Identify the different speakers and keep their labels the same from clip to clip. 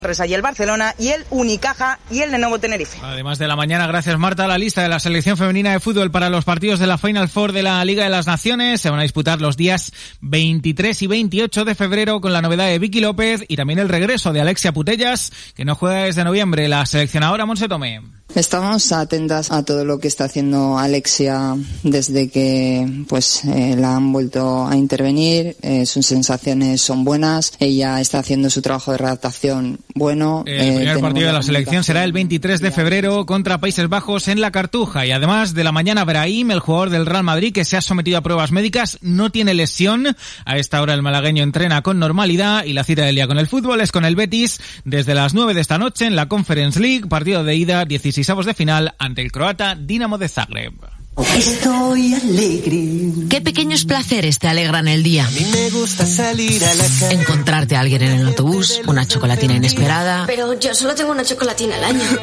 Speaker 1: Y el Barcelona y el Unicaja y el Lenovo Tenerife.
Speaker 2: Además de la mañana, gracias Marta, la lista de la selección femenina de fútbol para los partidos de la Final Four de la Liga de las Naciones se van a disputar los días 23 y 28 de febrero con la novedad de Vicky López y también el regreso de Alexia Putellas, que no juega desde noviembre. La seleccionadora Montse Tomé.
Speaker 3: Estamos atentas a todo lo que está haciendo Alexia desde que la han vuelto a intervenir. Sus sensaciones son buenas. Ella está haciendo su trabajo de redactación bueno.
Speaker 2: El primer partido de la selección será el 23 de febrero contra Países Bajos en la Cartuja. Y además de la mañana, Brahim, el jugador del Real Madrid que se ha sometido a pruebas médicas, no tiene lesión. A esta hora el malagueño entrena con normalidad y la cita del día con el fútbol es con el Betis desde las 9 de esta noche en la Conference League, partido de ida 16avos de final ante el croata Dinamo de Zagreb.
Speaker 4: Estoy alegre.
Speaker 5: ¿Qué pequeños placeres te alegran el día?
Speaker 4: A mí me gusta salir a la calle.
Speaker 5: Encontrarte a alguien en el autobús, una chocolatina inesperada.
Speaker 6: Pero yo solo tengo una chocolatina al año.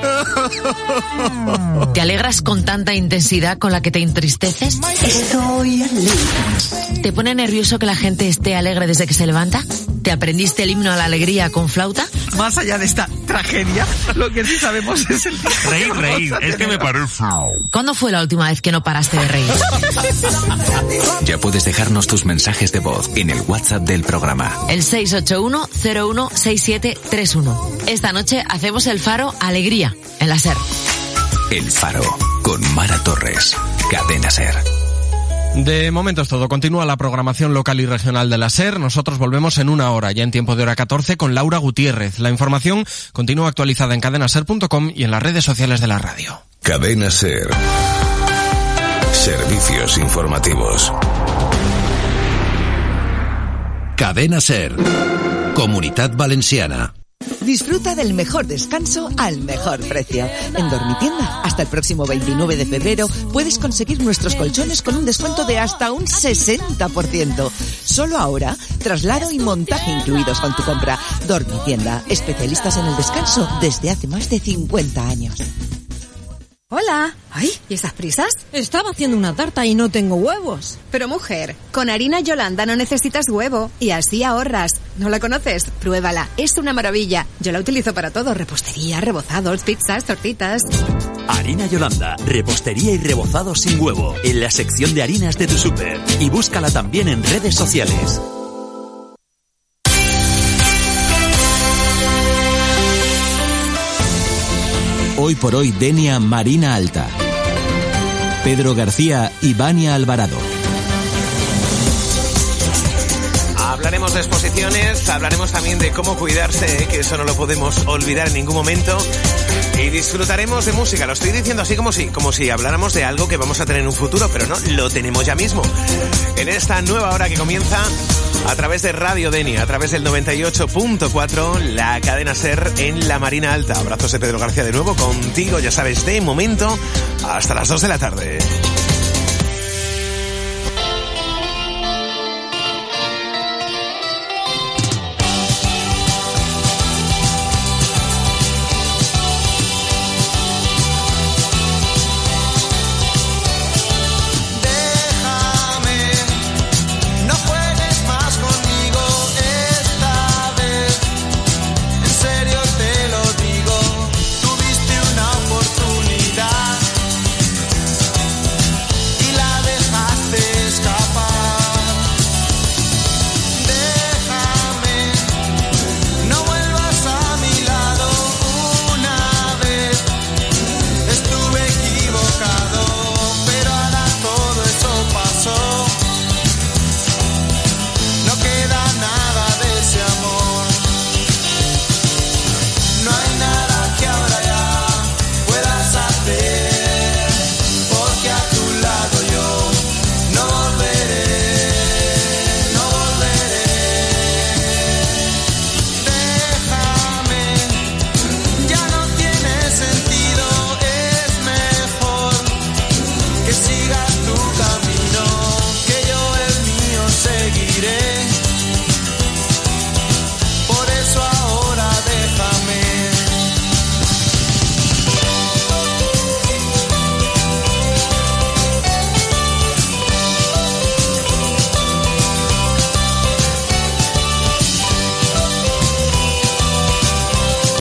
Speaker 5: ¿Te alegras con tanta intensidad con la que te entristeces?
Speaker 4: Estoy alegre.
Speaker 5: ¿Te pone nervioso que la gente esté alegre desde que se levanta? ¿Te aprendiste el himno a la alegría con flauta?
Speaker 7: Más allá de esta tragedia, lo que sí sabemos es el...
Speaker 8: Reír, es que me parece...
Speaker 5: ¿Cuándo fue la última vez que no paraste de reír?
Speaker 9: Ya puedes dejarnos tus mensajes de voz en el WhatsApp del programa.
Speaker 5: El 681-016731. Esta noche hacemos el Faro Alegría, en la SER.
Speaker 9: El Faro, con Mara Torres. Cadena SER.
Speaker 10: De momento es todo. Continúa la programación local y regional de la SER. Nosotros volvemos en una hora, ya en tiempo de hora 14, con Laura Gutiérrez. La información continúa actualizada en cadenaser.com y en las redes sociales de la radio.
Speaker 11: Cadena SER. Servicios informativos. Cadena SER. Comunitat Valenciana.
Speaker 12: Disfruta del mejor descanso al mejor precio. En Dormitienda, hasta el próximo 29 de febrero, puedes conseguir nuestros colchones con un descuento de hasta un 60%. Solo ahora, traslado y montaje incluidos con tu compra. Dormitienda, especialistas en el descanso desde hace más de 50 años.
Speaker 13: Hola. Ay, ¿y esas prisas? Estaba haciendo una tarta y no tengo huevos.
Speaker 14: Pero mujer, con harina Yolanda no necesitas huevo y así ahorras. ¿No la conoces? Pruébala, es una maravilla. Yo la utilizo para todo, repostería, rebozados, pizzas, tortitas.
Speaker 15: Harina Yolanda, repostería y rebozados sin huevo, en la sección de harinas de tu súper. Y búscala también en redes sociales.
Speaker 16: Hoy por hoy, Denia Marina Alta. Pedro García y Vania Alvarado.
Speaker 17: Hablaremos de exposiciones, hablaremos también de cómo cuidarse, que eso no lo podemos olvidar en ningún momento. Y disfrutaremos de música, lo estoy diciendo así como si habláramos de algo que vamos a tener en un futuro, pero no, lo tenemos ya mismo. En esta nueva hora que comienza a través de Radio Denia, a través del 98.4, la cadena SER en la Marina Alta. Abrazos de Pedro García de nuevo contigo, ya sabes, de momento hasta las 2 de la tarde.